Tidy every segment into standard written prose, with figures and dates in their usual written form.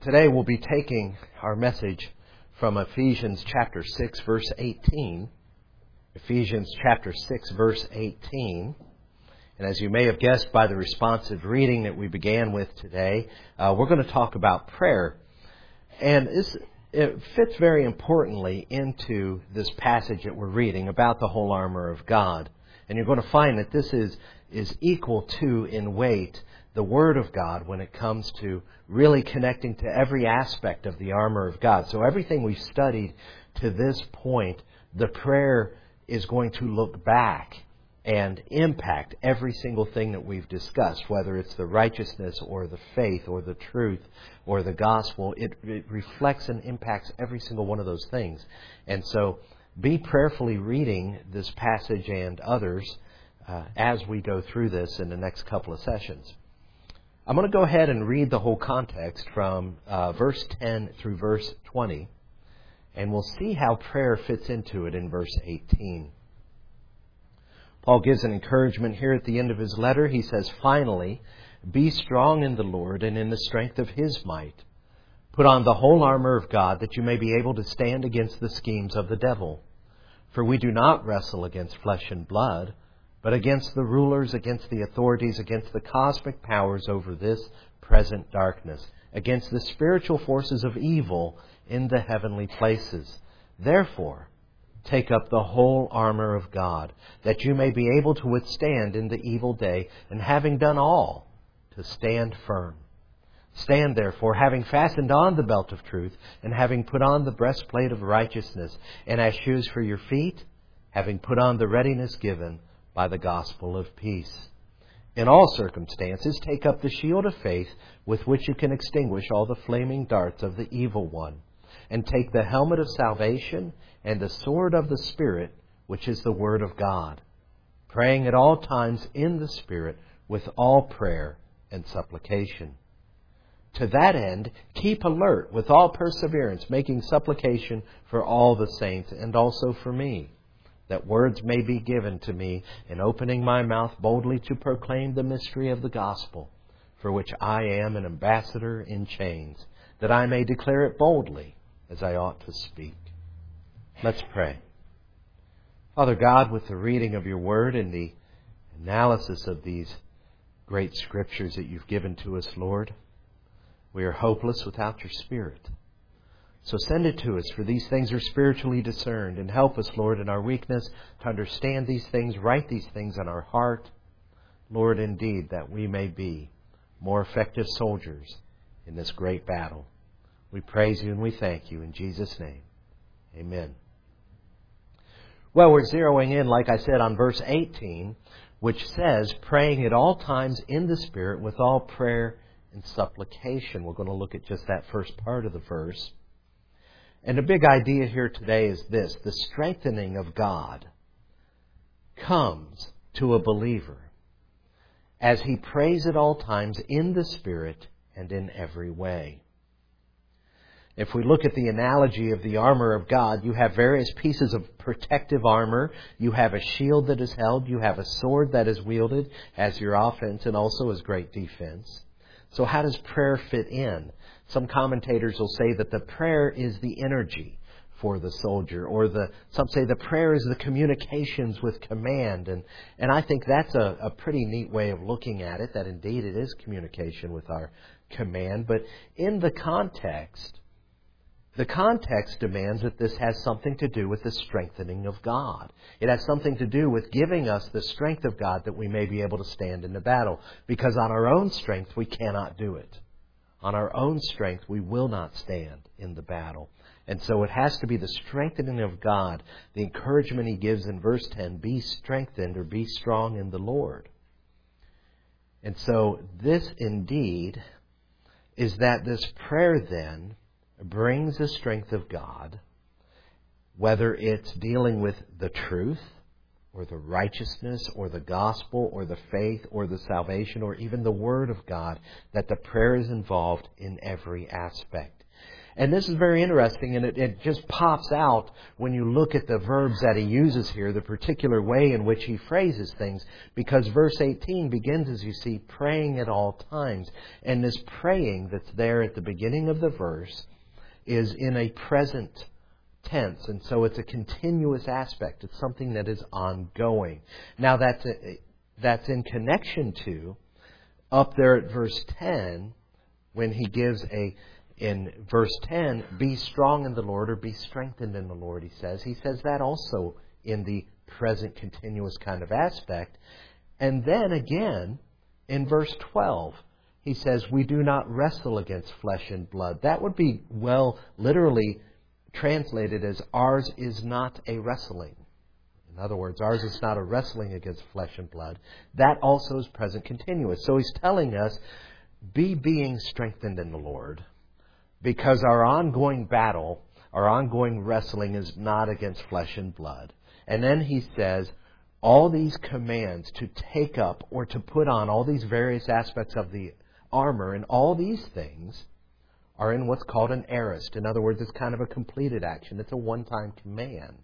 Today we'll be taking our message from Ephesians chapter 6, verse 18. Ephesians chapter 6, verse 18. And as you may have guessed by the responsive reading that we began with today, we're going to talk about prayer. And it fits very importantly into this passage that we're reading about the whole armor of God. And you're going to find that this is equal to, in weight, the Word of God when it comes to really connecting to every aspect of the armor of God. So everything we've studied to this point, the prayer is going to look back and impact every single thing that we've discussed, whether it's the righteousness or the faith or the truth or the gospel. It reflects and impacts every single one of those things. And so be prayerfully reading this passage and others as we go through this in the next couple of sessions. I'm going to go ahead and read the whole context from verse 10 through verse 20, and we'll see how prayer fits into it in verse 18. Paul gives an encouragement here at the end of his letter. He says, "Finally, be strong in the Lord and in the strength of His might. Put on the whole armor of God that you may be able to stand against the schemes of the devil. For we do not wrestle against flesh and blood, but against the rulers, against the authorities, against the cosmic powers over this present darkness, against the spiritual forces of evil in the heavenly places. Therefore, take up the whole armor of God, that you may be able to withstand in the evil day, and having done all, to stand firm. Stand therefore, having fastened on the belt of truth, and having put on the breastplate of righteousness, and as shoes for your feet, having put on the readiness given by the gospel of peace. In all circumstances, take up the shield of faith with which you can extinguish all the flaming darts of the evil one, and take the helmet of salvation and the sword of the Spirit, which is the Word of God, praying at all times in the Spirit with all prayer and supplication. To that end, keep alert with all perseverance, making supplication for all the saints and also for me, that words may be given to me in opening my mouth boldly to proclaim the mystery of the gospel, for which I am an ambassador in chains, that I may declare it boldly as I ought to speak." Let's pray. Father God, with the reading of your word and the analysis of these great scriptures that you've given to us, Lord, we are hopeless without your Spirit. So send it to us, for these things are spiritually discerned, and help us, Lord, in our weakness to understand these things, write these things on our heart, Lord, indeed, that we may be more effective soldiers in this great battle. We praise you and we thank you in Jesus' name. Amen. Well, we're zeroing in, like I said, on verse 18, which says, praying at all times in the Spirit with all prayer and supplication. We're going to look at just that first part of the verse. And the big idea here today is this: the strengthening of God comes to a believer as he prays at all times in the Spirit and in every way. If we look at the analogy of the armor of God, you have various pieces of protective armor. You have a shield that is held. You have a sword that is wielded as your offense and also as great defense. So how does prayer fit in? Some commentators will say that the prayer is the energy for the soldier, or some say the prayer is the communications with command. And I think that's a pretty neat way of looking at it, that indeed it is communication with our command. But in the context demands that this has something to do with the strengthening of God. It has something to do with giving us the strength of God that we may be able to stand in the battle. Because on our own strength, we cannot do it. On our own strength, we will not stand in the battle. And so it has to be the strengthening of God. The encouragement he gives in verse 10, be strengthened or be strong in the Lord. And so this indeed is that this prayer then brings the strength of God, whether it's dealing with the truth or the righteousness or the gospel or the faith or the salvation or even the Word of God, that the prayer is involved in every aspect. And this is very interesting, and it just pops out when you look at the verbs that he uses here, the particular way in which he phrases things, because verse 18 begins, as you see, praying at all times. And this praying that's there at the beginning of the verse is in a present tense, and so it's a continuous aspect. It's something that is ongoing. Now that's in connection to, up there at verse 10, when he gives in verse 10, be strong in the Lord, or be strengthened in the Lord, he says. He says that also in the present continuous kind of aspect. And then again, in verse 12, he says, we do not wrestle against flesh and blood. That would be, well, literally translated as, ours is not a wrestling. In other words, ours is not a wrestling against flesh and blood. That also is present continuous. So he's telling us, be being strengthened in the Lord, because our ongoing battle, our ongoing wrestling is not against flesh and blood. And then he says, all these commands to take up or to put on all these various aspects of the armor, and all these things are in what's called an aorist. In other words, it's kind of a completed action. It's a one-time command.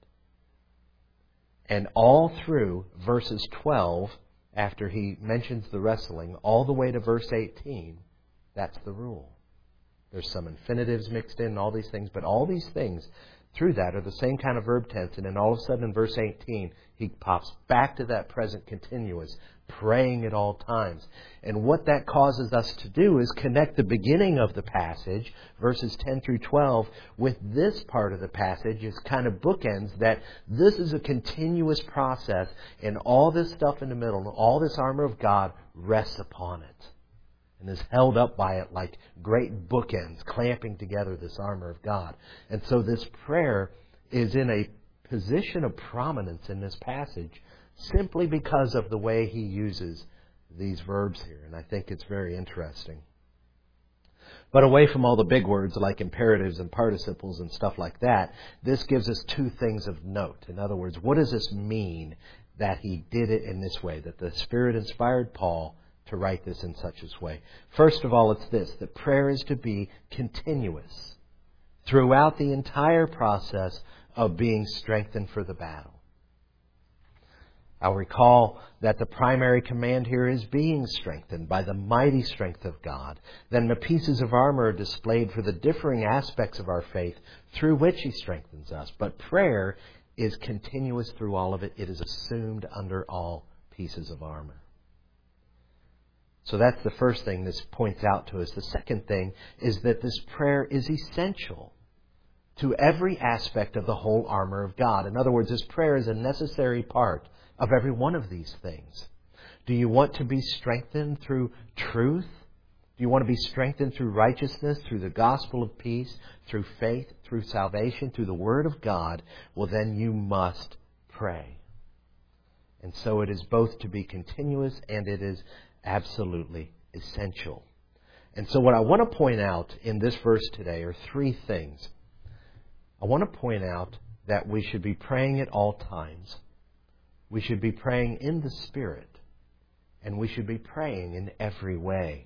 And all through verses 12, after he mentions the wrestling, all the way to verse 18, that's the rule. There's some infinitives mixed in, all these things, but all these things through that are the same kind of verb tense. And then all of a sudden in verse 18, he pops back to that present continuous, praying at all times. And what that causes us to do is connect the beginning of the passage, verses 10 through 12, with this part of the passage as kind of bookends, that this is a continuous process, and all this stuff in the middle, all this armor of God rests upon it and is held up by it like great bookends, clamping together this armor of God. And so this prayer is in a position of prominence in this passage simply because of the way he uses these verbs here. And I think it's very interesting. But away from all the big words like imperatives and participles and stuff like that, this gives us two things of note. In other words, what does this mean that he did it in this way, that the Spirit inspired Paul to write this in such a way? First of all, it's this, that prayer is to be continuous throughout the entire process of being strengthened for the battle. I'll recall that the primary command here is being strengthened by the mighty strength of God. Then the pieces of armor are displayed for the differing aspects of our faith through which he strengthens us. But prayer is continuous through all of it. It is assumed under all pieces of armor. So that's the first thing this points out to us. The second thing is that this prayer is essential to every aspect of the whole armor of God. In other words, this prayer is a necessary part of every one of these things. Do you want to be strengthened through truth? Do you want to be strengthened through righteousness, through the gospel of peace, through faith, through salvation, through the Word of God? Well, then you must pray. And so it is both to be continuous and it is absolutely essential. And so what I want to point out in this verse today are three things. I want to point out that we should be praying at all times. We should be praying in the Spirit. And we should be praying in every way.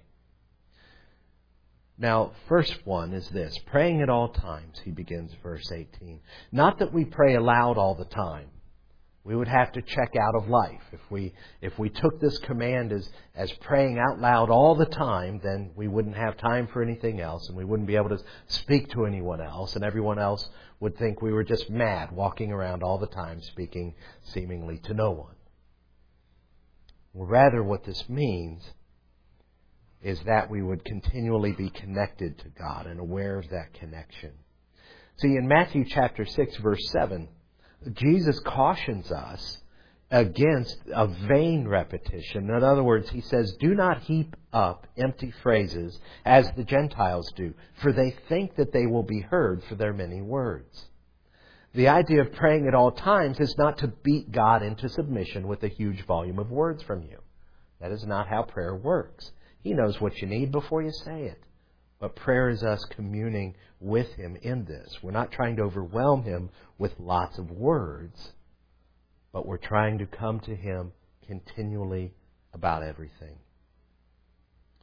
Now, first one is this. Praying at all times, he begins verse 18. Not that we pray aloud all the time. We would have to check out of life. If we took this command as praying out loud all the time, then we wouldn't have time for anything else, and we wouldn't be able to speak to anyone else, and everyone else would think we were just mad, walking around all the time, speaking seemingly to no one. Well, rather, what this means is that we would continually be connected to God and aware of that connection. See, in Matthew chapter 6, verse 7, Jesus cautions us against a vain repetition. In other words, he says, do not heap up empty phrases as the Gentiles do, for they think that they will be heard for their many words. The idea of praying at all times is not to beat God into submission with a huge volume of words from you. That is not how prayer works. He knows what you need before you say it. But prayer is us communing with Him in this. We're not trying to overwhelm Him with lots of words, but we're trying to come to Him continually about everything.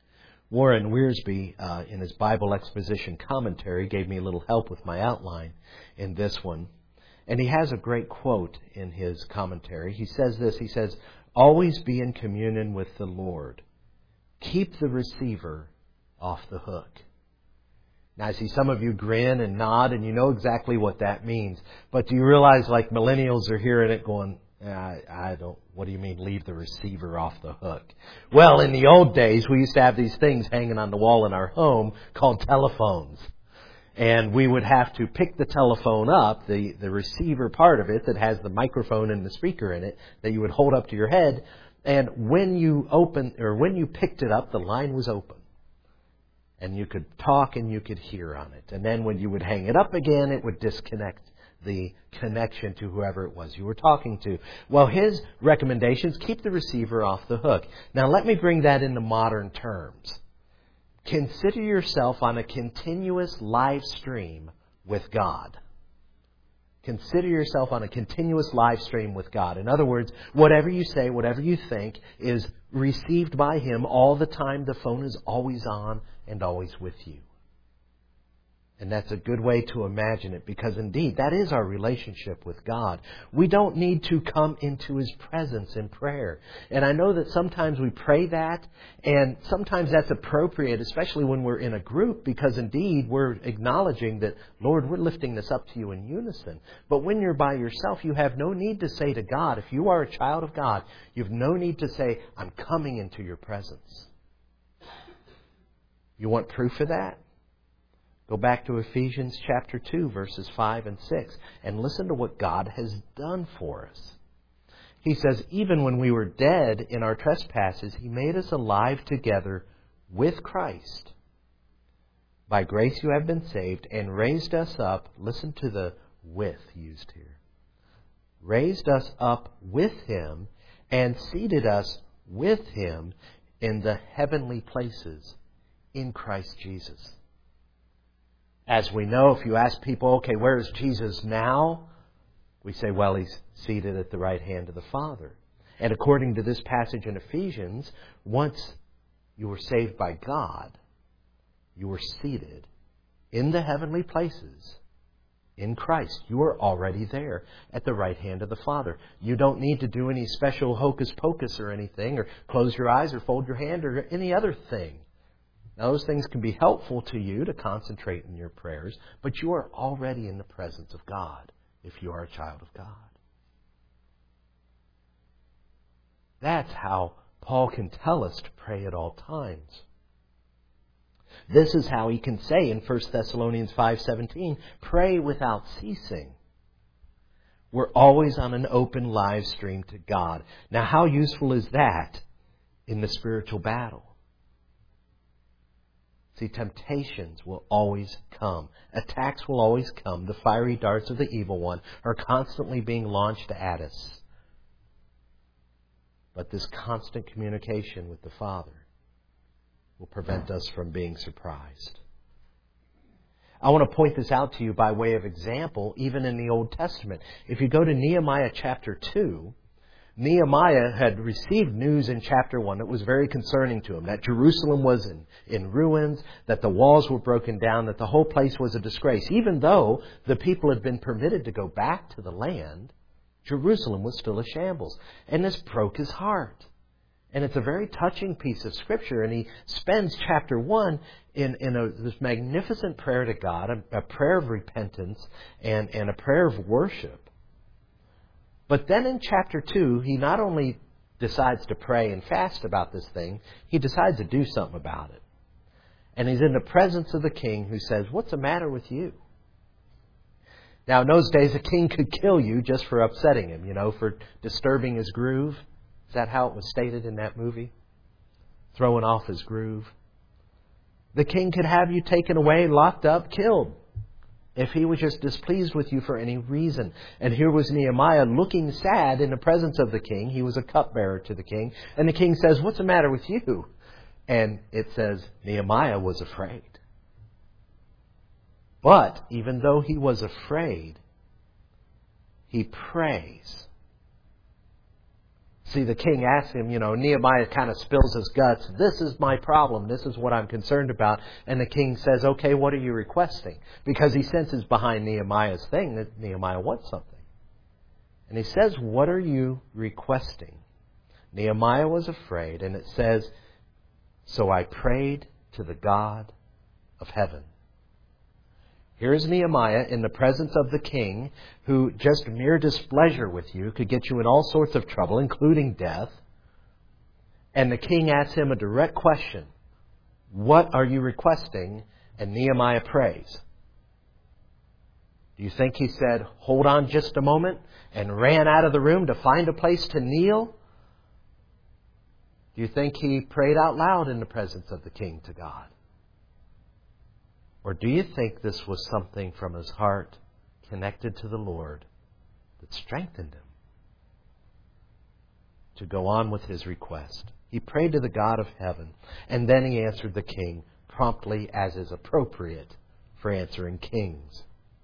Warren Wiersbe, in his Bible exposition commentary, gave me a little help with my outline in this one. And he has a great quote in his commentary. He says this, he says, "Always be in communion with the Lord. Keep the receiver off the hook." Now, I see some of you grin and nod, and you know exactly what that means. But do you realize, like, millennials are hearing it going, I don't, what do you mean leave the receiver off the hook? Well, in the old days, we used to have these things hanging on the wall in our home called telephones. And we would have to pick the telephone up, the receiver part of it that has the microphone and the speaker in it, that you would hold up to your head. And when you picked it up, the line was open. And you could talk and you could hear on it. And then when you would hang it up again, it would disconnect the connection to whoever it was you were talking to. Well, his recommendations, keep the receiver off the hook. Now, let me bring that into modern terms. Consider yourself on a continuous live stream with God. Consider yourself on a continuous live stream with God. In other words, whatever you say, whatever you think is received by Him all the time. The phone is always on and always with you. And that's a good way to imagine it, because indeed, that is our relationship with God. We don't need to come into His presence in prayer. And I know that sometimes we pray that, and sometimes that's appropriate, especially when we're in a group, because indeed, we're acknowledging that, Lord, we're lifting this up to You in unison. But when you're by yourself, you have no need to say to God, if you are a child of God, you have no need to say, I'm coming into Your presence. You want proof of that? Go back to Ephesians chapter 2, verses 5 and 6, and listen to what God has done for us. He says, even when we were dead in our trespasses, He made us alive together with Christ. By grace you have been saved, and raised us up, listen to the with used here, raised us up with Him, and seated us with Him in the heavenly places in Christ Jesus. As we know, if you ask people, okay, where is Jesus now? We say, well, He's seated at the right hand of the Father. And according to this passage in Ephesians, once you were saved by God, you were seated in the heavenly places in Christ. You are already there at the right hand of the Father. You don't need to do any special hocus pocus or anything, or close your eyes or fold your hand or any other thing. Now, those things can be helpful to you to concentrate in your prayers, but you are already in the presence of God if you are a child of God. That's how Paul can tell us to pray at all times. This is how he can say in 1 Thessalonians 5:17, pray without ceasing. We're always on an open live stream to God. Now, how useful is that in the spiritual battle? See, temptations will always come. Attacks will always come. The fiery darts of the evil one are constantly being launched at us. But this constant communication with the Father will prevent us from being surprised. I want to point this out to you by way of example, even in the Old Testament. If you go to Nehemiah chapter 2, Nehemiah had received news in chapter 1 that was very concerning to him, that Jerusalem was in ruins, that the walls were broken down, that the whole place was a disgrace. Even though the people had been permitted to go back to the land, Jerusalem was still a shambles. And this broke his heart. And it's a very touching piece of Scripture. And he spends chapter 1 in this magnificent prayer to God, a prayer of repentance and a prayer of worship. But then in chapter 2, he not only decides to pray and fast about this thing, he decides to do something about it. And he's in the presence of the king, who says, what's the matter with you? Now, in those days, a king could kill you just for upsetting him, for disturbing his groove. Is that how it was stated in that movie? Throwing off his groove. The king could have you taken away, locked up, killed, if he was just displeased with you for any reason. And here was Nehemiah looking sad in the presence of the king. He was a cupbearer to the king. And the king says, what's the matter with you? And it says, Nehemiah was afraid. But even though he was afraid, he prays. See, the king asks him, Nehemiah kind of spills his guts. This is my problem. This is what I'm concerned about. And the king says, okay, what are you requesting? Because he senses behind Nehemiah's thing that Nehemiah wants something. And he says, what are you requesting? Nehemiah was afraid, and it says, so I prayed to the God of heaven. Here's Nehemiah in the presence of the king, who just mere displeasure with you could get you in all sorts of trouble, including death. And the king asks him a direct question. What are you requesting? And Nehemiah prays. Do you think he said, hold on just a moment, and ran out of the room to find a place to kneel? Do you think he prayed out loud in the presence of the king to God? Or do you think this was something from his heart connected to the Lord that strengthened him to go on with his request? He prayed to the God of heaven, and then he answered the king promptly, as is appropriate for answering kings.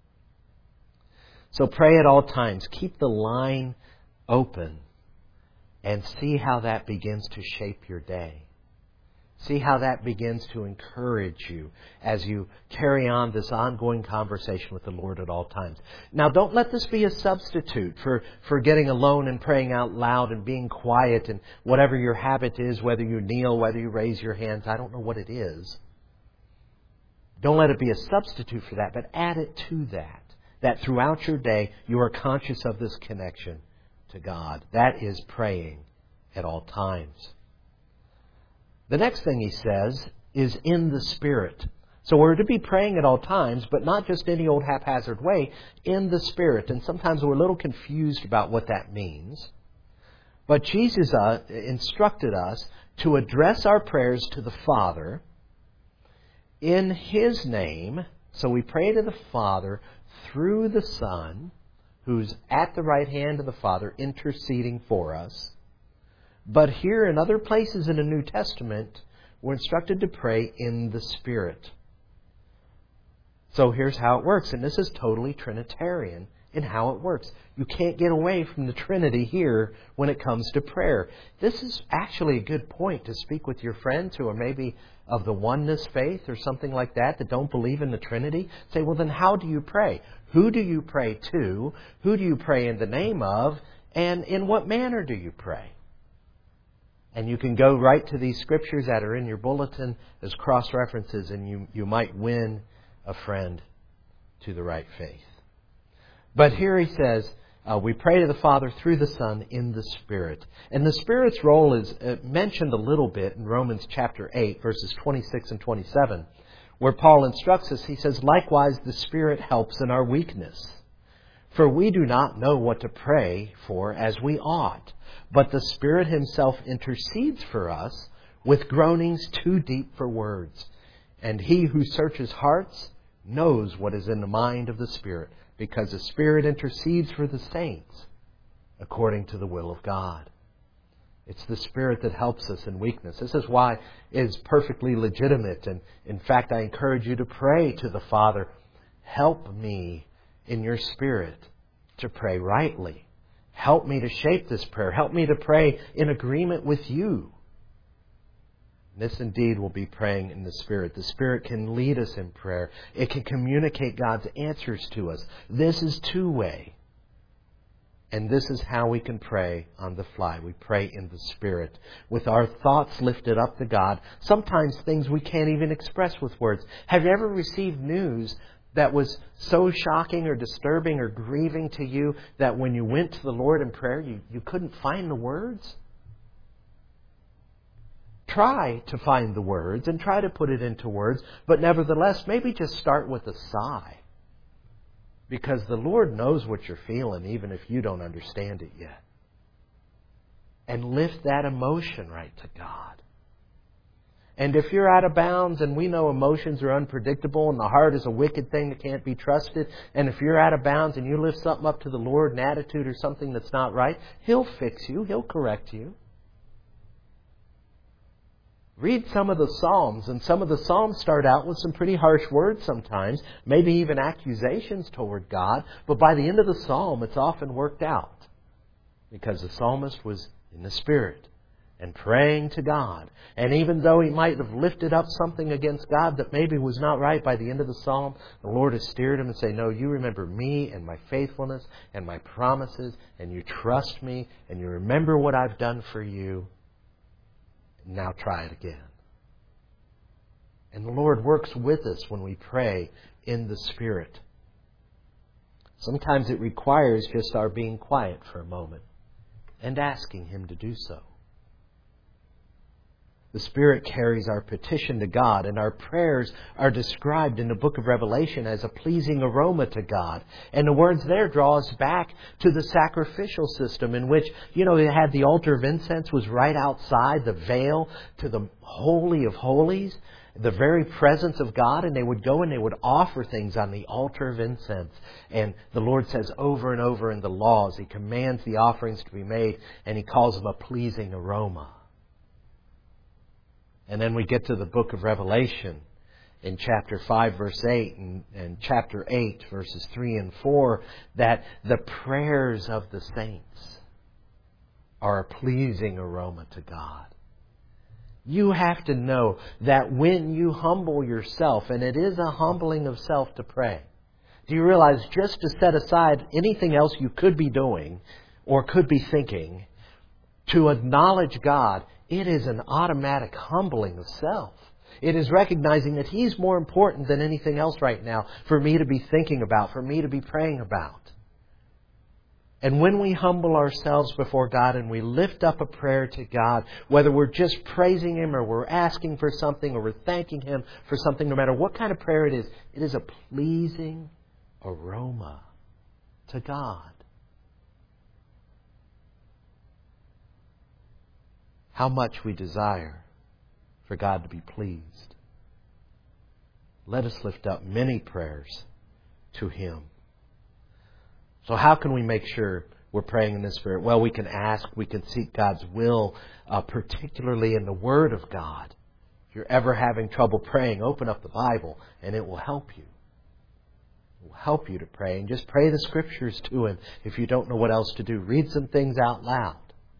So pray at all times. Keep the line open and see how that begins to shape your day. See how that begins to encourage you as you carry on this ongoing conversation with the Lord at all times. Now, don't let this be a substitute for getting alone and praying out loud and being quiet and whatever your habit is, whether you kneel, whether you raise your hands. I don't know what it is. Don't let it be a substitute for that, but add it to that throughout your day you are conscious of this connection to God. That is praying at all times. The next thing he says is in the Spirit. So we're to be praying at all times, but not just any old haphazard way, in the Spirit. And sometimes we're a little confused about what that means. But Jesus instructed us to address our prayers to the Father in His name. So we pray to the Father through the Son, who's at the right hand of the Father, interceding for us. But here and other places in the New Testament, we're instructed to pray in the Spirit. So here's how it works. And this is totally Trinitarian in how it works. You can't get away from the Trinity here when it comes to prayer. This is actually a good point to speak with your friends who are maybe of the oneness faith or something like that don't believe in the Trinity. Say, well, then how do you pray? Who do you pray to? Who do you pray in the name of? And in what manner do you pray? And you can go right to these scriptures that are in your bulletin as cross-references, and you might win a friend to the right faith. But here he says, we pray to the Father through the Son in the Spirit. And the Spirit's role is mentioned a little bit in Romans chapter 8, verses 26 and 27, where Paul instructs us. He says, likewise, the Spirit helps in our weakness. For we do not know what to pray for as we ought, but the Spirit Himself intercedes for us with groanings too deep for words. And He who searches hearts knows what is in the mind of the Spirit, because the Spirit intercedes for the saints according to the will of God. It's the Spirit that helps us in weakness. This is why it is perfectly legitimate. And in fact, I encourage you to pray to the Father, help me in your Spirit to pray rightly. Help me to shape this prayer. Help me to pray in agreement with you. This indeed will be praying in the Spirit. The Spirit can lead us in prayer. It can communicate God's answers to us. This is two-way. And this is how we can pray on the fly. We pray in the Spirit, with our thoughts lifted up to God. Sometimes things we can't even express with words. Have you ever received news that was so shocking or disturbing or grieving to you that when you went to the Lord in prayer, you couldn't find the words? Try to find the words and try to put it into words, but nevertheless, maybe just start with a sigh. Because the Lord knows what you're feeling, even if you don't understand it yet. And lift that emotion right to God. And if you're out of bounds, and we know emotions are unpredictable and the heart is a wicked thing that can't be trusted, and if you're out of bounds and you lift something up to the Lord, an attitude or something that's not right, He'll fix you. He'll correct you. Read some of the Psalms, and some of the Psalms start out with some pretty harsh words sometimes, maybe even accusations toward God, but by the end of the Psalm, it's often worked out. Because the psalmist was in the Spirit and praying to God. And even though he might have lifted up something against God that maybe was not right by the end of the psalm, the Lord has steered him and say, no, you remember me and my faithfulness and my promises, and you trust me, and you remember what I've done for you. Now try it again. And the Lord works with us when we pray in the Spirit. Sometimes it requires just our being quiet for a moment and asking Him to do so. The Spirit carries our petition to God, and our prayers are described in the book of Revelation as a pleasing aroma to God. And the words there draw us back to the sacrificial system in which, they had the altar of incense was right outside the veil to the Holy of Holies, the very presence of God, and they would go and they would offer things on the altar of incense. And the Lord says over and over in the laws, He commands the offerings to be made, and He calls them a pleasing aroma. And then we get to the book of Revelation in chapter 5, verse 8, and chapter 8, verses 3 and 4, that the prayers of the saints are a pleasing aroma to God. You have to know that when you humble yourself, and it is a humbling of self to pray, do you realize just to set aside anything else you could be doing or could be thinking, to acknowledge God, it is an automatic humbling of self. It is recognizing that He's more important than anything else right now for me to be thinking about, for me to be praying about. And when we humble ourselves before God and we lift up a prayer to God, whether we're just praising Him or we're asking for something or we're thanking Him for something, no matter what kind of prayer it is a pleasing aroma to God. How much we desire for God to be pleased. Let us lift up many prayers to Him. So how can we make sure we're praying in the Spirit? Well, we can ask, we can seek God's will, particularly in the Word of God. If you're ever having trouble praying, open up the Bible and it will help you. It will help you to pray. And just pray the Scriptures to Him if you don't know what else to do. Read some things out loud.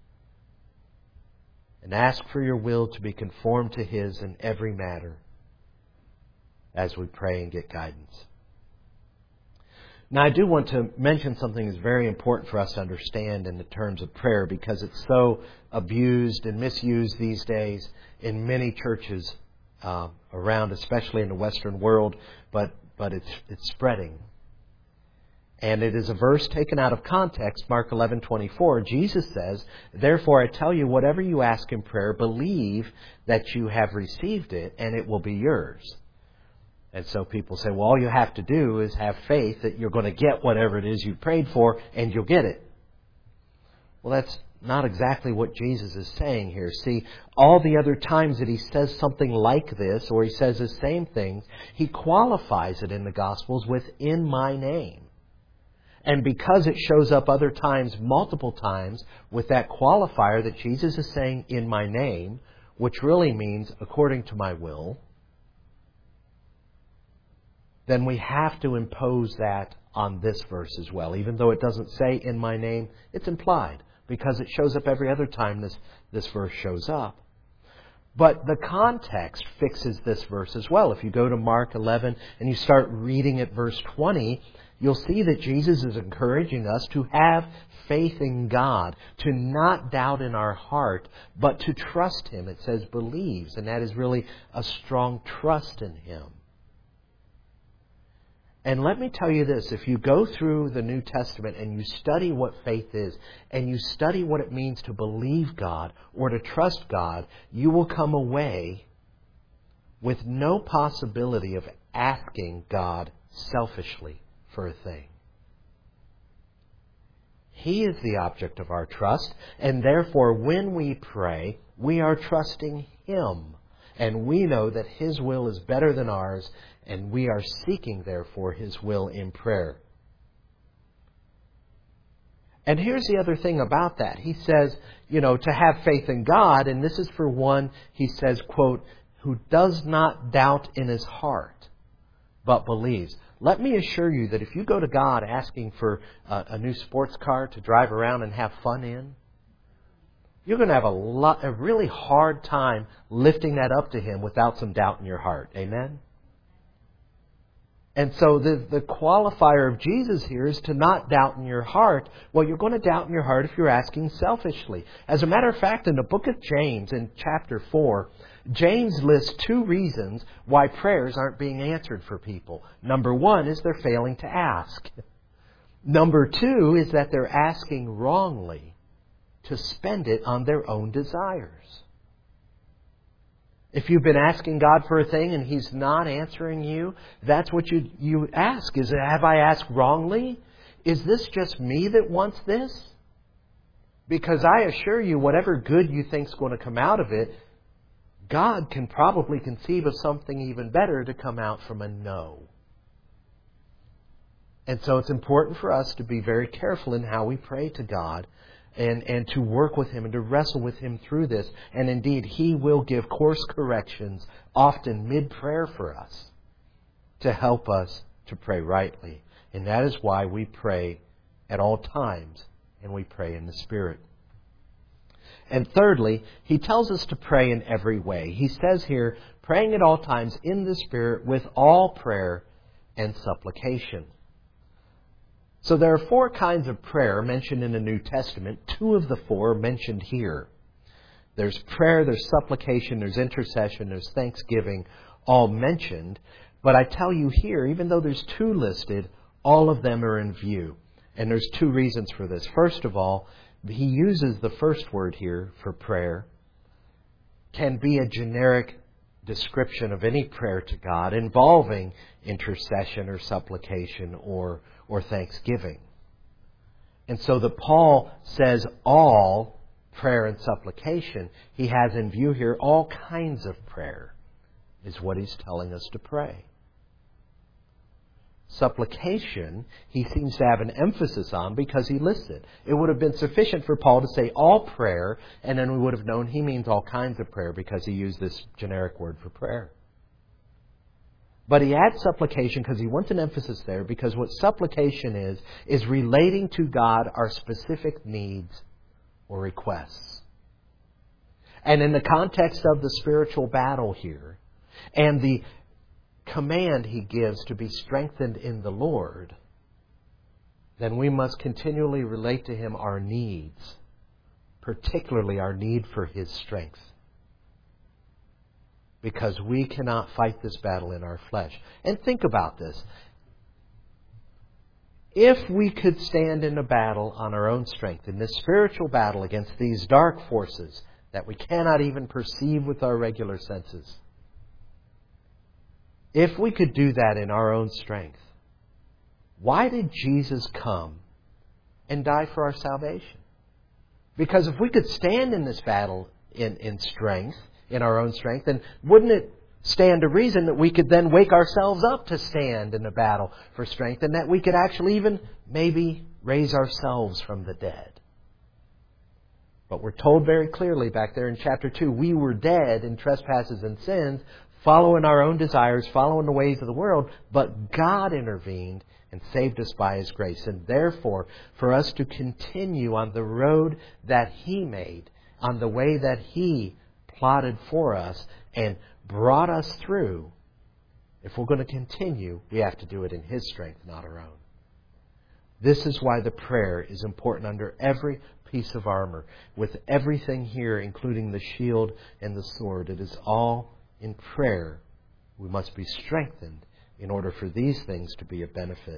And ask for your will to be conformed to His in every matter as we pray and get guidance. Now, I do want to mention something that's very important for us to understand in the terms of prayer, because it's so abused and misused these days in many churches around, especially in the Western world, but it's spreading. And it is a verse taken out of context, Mark 11:24. Jesus says, "Therefore I tell you, whatever you ask in prayer, believe that you have received it, and it will be yours." And so people say, well, all you have to do is have faith that you're going to get whatever it is you prayed for, and you'll get it. Well, that's not exactly what Jesus is saying here. See, all the other times that He says something like this, or He says the same things, He qualifies it in the Gospels with "in my name." And because it shows up other times, multiple times, with that qualifier that Jesus is saying "in my name," which really means "according to my will," then we have to impose that on this verse as well. Even though it doesn't say "in my name," it's implied, because it shows up every other time this verse shows up. But the context fixes this verse as well. If you go to Mark 11 and you start reading at verse 20, you'll see that Jesus is encouraging us to have faith in God, to not doubt in our heart, but to trust Him. It says believes, and that is really a strong trust in Him. And let me tell you this, if you go through the New Testament and you study what faith is, and you study what it means to believe God or to trust God, you will come away with no possibility of asking God selfishly for a thing. He is the object of our trust, and therefore when we pray, we are trusting Him. And we know that His will is better than ours, and we are seeking, therefore, His will in prayer. And here's the other thing about that. He says, to have faith in God, and this is for one, he says, quote, "who does not doubt in his heart, but believes." Let me assure you that if you go to God asking for a new sports car to drive around and have fun in, you're going to have a really hard time lifting that up to Him without some doubt in your heart. Amen? And so the qualifier of Jesus here is to not doubt in your heart. Well, you're going to doubt in your heart if you're asking selfishly. As a matter of fact, in the book of James, in chapter 4, James lists 2 reasons why prayers aren't being answered for people. Number 1 is they're failing to ask. Number 2 is that they're asking wrongly to spend it on their own desires. If you've been asking God for a thing and He's not answering you, that's what you ask. Is, have I asked wrongly? Is this just me that wants this? Because I assure you, whatever good you think is going to come out of it, God can probably conceive of something even better to come out from a no. And so it's important for us to be very careful in how we pray to God and to work with Him and to wrestle with Him through this. And indeed, He will give course corrections, often mid-prayer for us, to help us to pray rightly. And that is why we pray at all times, and we pray in the Spirit. And thirdly, He tells us to pray in every way. He says here, praying at all times in the Spirit with all prayer and supplication. So there are 4 kinds of prayer mentioned in the New Testament. 2 of the 4 are mentioned here. There's prayer, there's supplication, there's intercession, there's thanksgiving, all mentioned. But I tell you here, even though there's 2 listed, all of them are in view. And there's 2 reasons for this. First of all, he uses the first word here for prayer, can be a generic description of any prayer to God involving intercession or supplication or thanksgiving. And so that Paul says all prayer and supplication, he has in view here all kinds of prayer is what he's telling us to pray. Supplication, he seems to have an emphasis on because he lists it. It would have been sufficient for Paul to say all prayer, and then we would have known he means all kinds of prayer because he used this generic word for prayer. But he adds supplication because he wants an emphasis there, because what supplication is relating to God our specific needs or requests. And in the context of the spiritual battle here, and the command he gives to be strengthened in the Lord, then we must continually relate to Him our needs, particularly our need for His strength. Because we cannot fight this battle in our flesh. And think about this. If we could stand in a battle on our own strength, in this spiritual battle against these dark forces that we cannot even perceive with our regular senses, if we could do that in our own strength, why did Jesus come and die for our salvation? Because if we could stand in this battle in strength, in our own strength, then wouldn't it stand to reason that we could then wake ourselves up to stand in the battle for strength, and that we could actually even maybe raise ourselves from the dead? But we're told very clearly back there in chapter 2, we were dead in trespasses and sins, following our own desires, following the ways of the world, but God intervened and saved us by His grace. And therefore, for us to continue on the road that He made, on the way that He plotted for us and brought us through, if we're going to continue, we have to do it in His strength, not our own. This is why the prayer is important under every piece of armor. With everything here, including the shield and the sword, it is all in prayer. We must be strengthened in order for these things to be a benefit.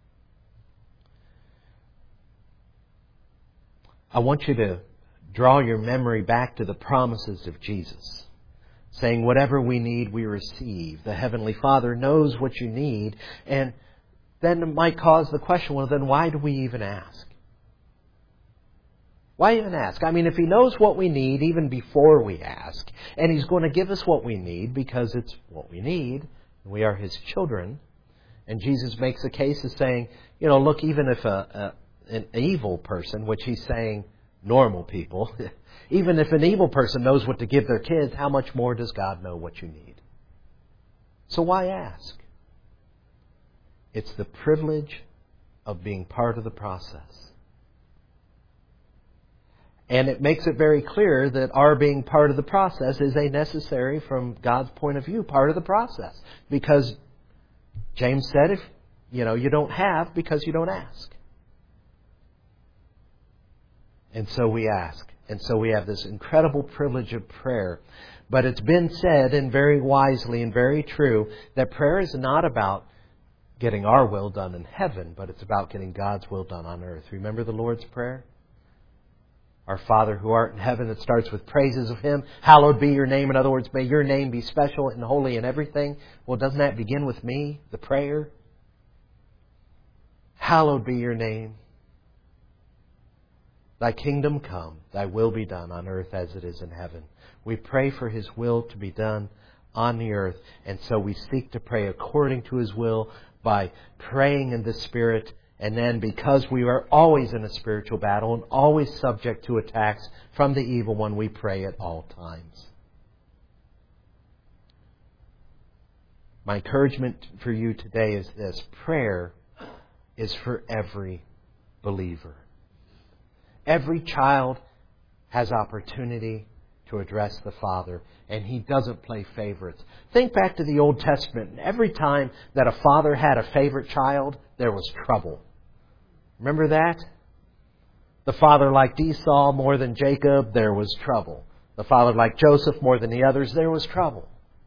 I want you to draw your memory back to the promises of Jesus, saying whatever we need, we receive. The Heavenly Father knows what you need, and then it might cause the question, well, then why do we even ask? Why even ask? I mean, if He knows what we need even before we ask, and He's going to give us what we need because it's what we need, and we are His children, and Jesus makes a case of saying, look, even if an evil person, which He's saying normal people, even if an evil person knows what to give their kids, how much more does God know what you need? So why ask? It's the privilege of being part of the process. And it makes it very clear that our being part of the process is a necessary, from God's point of view, part of the process. Because James said, if you don't have because you don't ask. And so we ask. And so we have this incredible privilege of prayer. But it's been said, and very wisely and very true, that prayer is not about getting our will done in heaven, but it's about getting God's will done on earth. Remember the Lord's Prayer? Our Father who art in heaven, that starts with praises of Him. Hallowed be your name. In other words, may your name be special and holy in everything. Well, doesn't that begin with me, the prayer? Hallowed be your name. Thy kingdom come, thy will be done on earth as it is in heaven. We pray for His will to be done on the earth. And so we seek to pray according to His will by praying in the Spirit. And then, because we are always in a spiritual battle and always subject to attacks from the evil one, we pray at all times. My encouragement for you today is this. Prayer is for every believer. Every child has opportunity to address the Father, and He doesn't play favorites. Think back to the Old Testament. Every time that a father had a favorite child, there was trouble. Remember that? The father liked Esau more than Jacob, there was trouble. The father liked Joseph more than the others, there was trouble.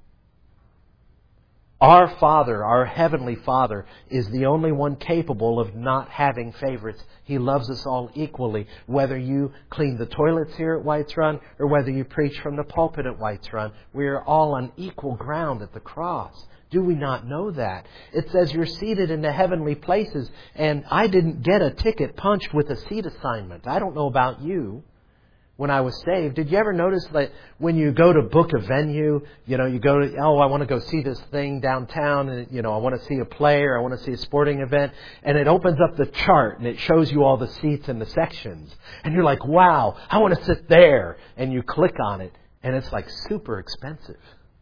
Our Father, our Heavenly Father, is the only one capable of not having favorites. He loves us all equally, whether you clean the toilets here at White's Run or whether you preach from the pulpit at White's Run. We are all on equal ground at the cross. Do we not know that? It says you're seated in the heavenly places, and I didn't get a ticket punched with a seat assignment. I don't know about you. When I was saved, did you ever notice that when you go to book a venue, you go to, I want to go see this thing downtown, and I want to see a play or I want to see a sporting event, and it opens up the chart and it shows you all the seats and the sections, and you're like, wow, I want to sit there, and you click on it, and it's like super expensive.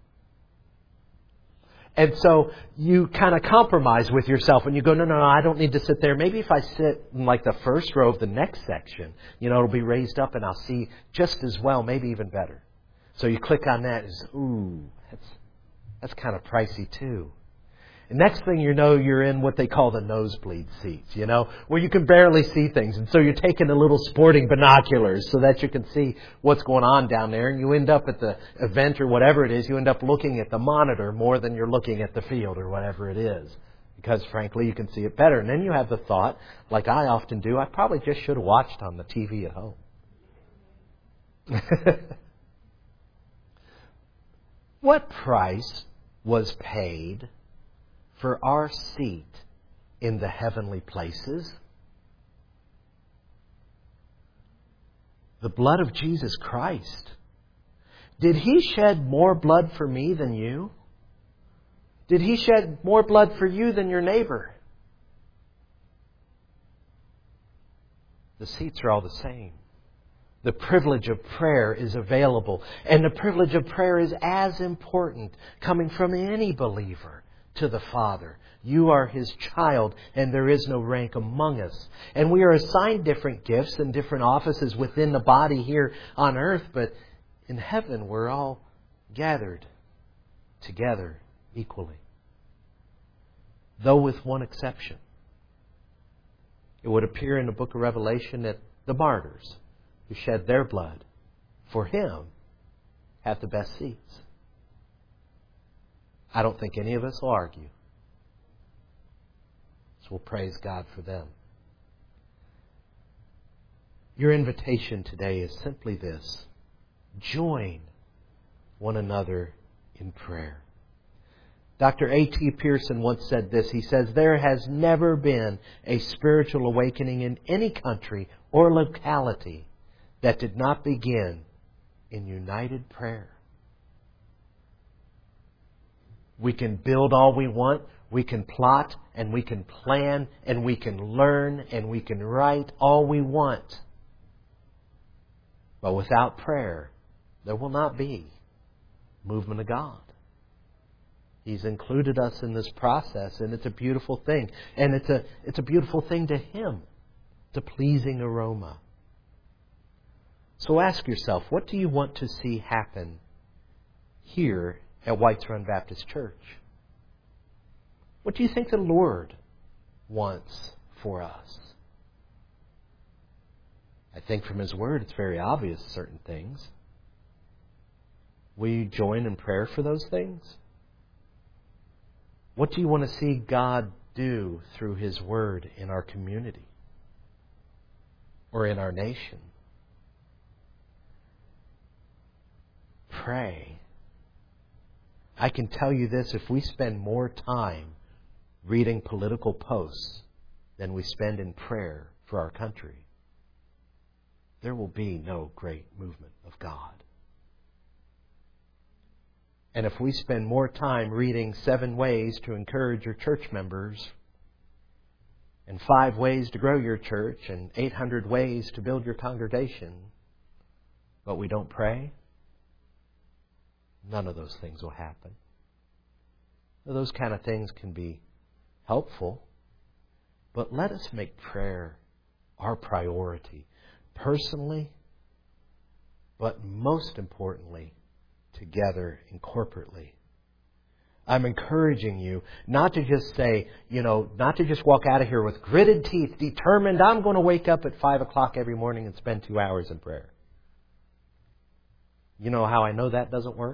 And so you kind of compromise with yourself and you go, no, I don't need to sit there. Maybe if I sit in like the first row of the next section, it'll be raised up and I'll see just as well, maybe even better. So you click on that and say, that's kind of pricey too. And next thing you know, you're in what they call the nosebleed seats, where you can barely see things. And so you're taking the little sporting binoculars so that you can see what's going on down there. And you end up at the event or whatever it is, you end up looking at the monitor more than you're looking at the field or whatever it is. Because frankly, you can see it better. And then you have the thought, like I often do, I probably just should have watched on the TV at home. What price was paid for our seat in the heavenly places? The blood of Jesus Christ. Did He shed more blood for me than you? Did He shed more blood for you than your neighbor? The seats are all the same. The privilege of prayer is available. And the privilege of prayer is as important coming from any believer to the Father. You are His child, and there is no rank among us. And we are assigned different gifts and different offices within the body here on earth, but in heaven we're all gathered together equally. Though with one exception. It would appear in the book of Revelation that the martyrs who shed their blood for Him have the best seats. I don't think any of us will argue. So we'll praise God for them. Your invitation today is simply this. Join one another in prayer. Dr. A.T. Pearson once said this. He says, there has never been a spiritual awakening in any country or locality that did not begin in united prayer. We can build all we want. We can plot and we can plan and we can learn and we can write all we want. But without prayer, there will not be movement of God. He's included us in this process, and it's a beautiful thing. And it's a beautiful thing to Him. It's a pleasing aroma. So ask yourself, what do you want to see happen here at Whites Run Baptist Church? What do you think the Lord wants for us? I think from His Word it's very obvious certain things. Will you join in prayer for those things? What do you want to see God do through His Word in our community or in our nation? Pray. I can tell you this, if we spend more time reading political posts than we spend in prayer for our country, there will be no great movement of God. And if we spend more time reading 7 ways to encourage your church members, and 5 ways to grow your church, and 800 ways to build your congregation, but we don't pray, none of those things will happen. Now, those kind of things can be helpful, but let us make prayer our priority, personally, but most importantly, together and corporately. I'm encouraging you not to just say, not to just walk out of here with gritted teeth, determined I'm going to wake up at 5 o'clock every morning and spend 2 hours in prayer. You know how I know that doesn't work?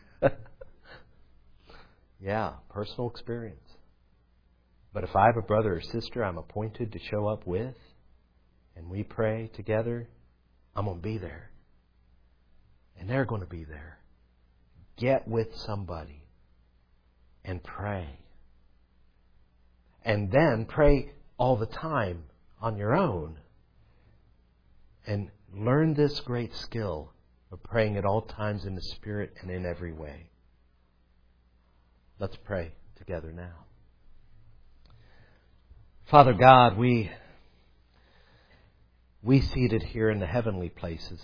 Yeah, personal experience. But if I have a brother or sister I'm appointed to show up with, and we pray together, I'm going to be there. And they're going to be there. Get with somebody and pray. And then pray all the time on your own. And learn this great skill of praying at all times in the Spirit and in every way. Let's pray together now. Father God, we seated here in the heavenly places,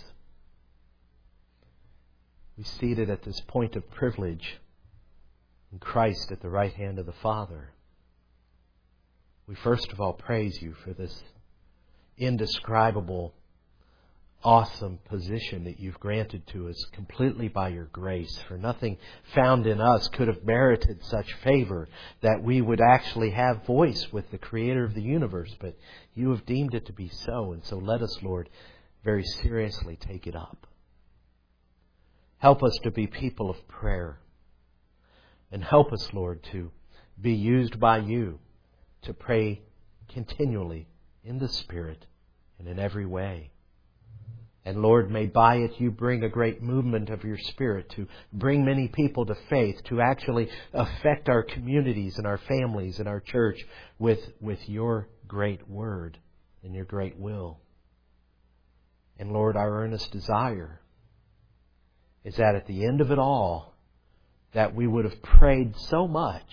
we seated at this point of privilege in Christ at the right hand of the Father. We first of all praise You for this indescribable, awesome position that You've granted to us completely by Your grace. For nothing found in us could have merited such favor that we would actually have voice with the Creator of the universe. But You have deemed it to be so. And so let us, Lord, very seriously take it up. Help us to be people of prayer. And help us, Lord, to be used by You to pray continually in the Spirit and in every way. And Lord, may by it You bring a great movement of Your Spirit to bring many people to faith, to actually affect our communities and our families and our church with Your great word and Your great will. And Lord, our earnest desire is that at the end of it all, that we would have prayed so much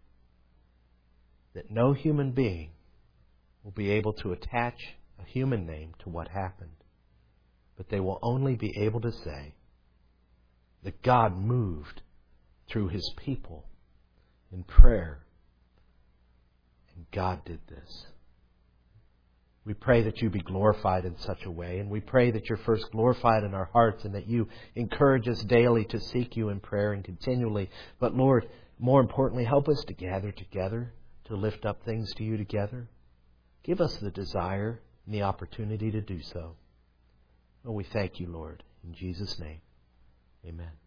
that no human being will be able to attach a human name to what happened. But they will only be able to say that God moved through His people in prayer. And God did this. We pray that You be glorified in such a way. And we pray that You're first glorified in our hearts and that You encourage us daily to seek You in prayer and continually. But Lord, more importantly, help us to gather together, to lift up things to You together. Give us the desire and the opportunity to do so. Oh, we thank You, Lord. In Jesus' name, amen.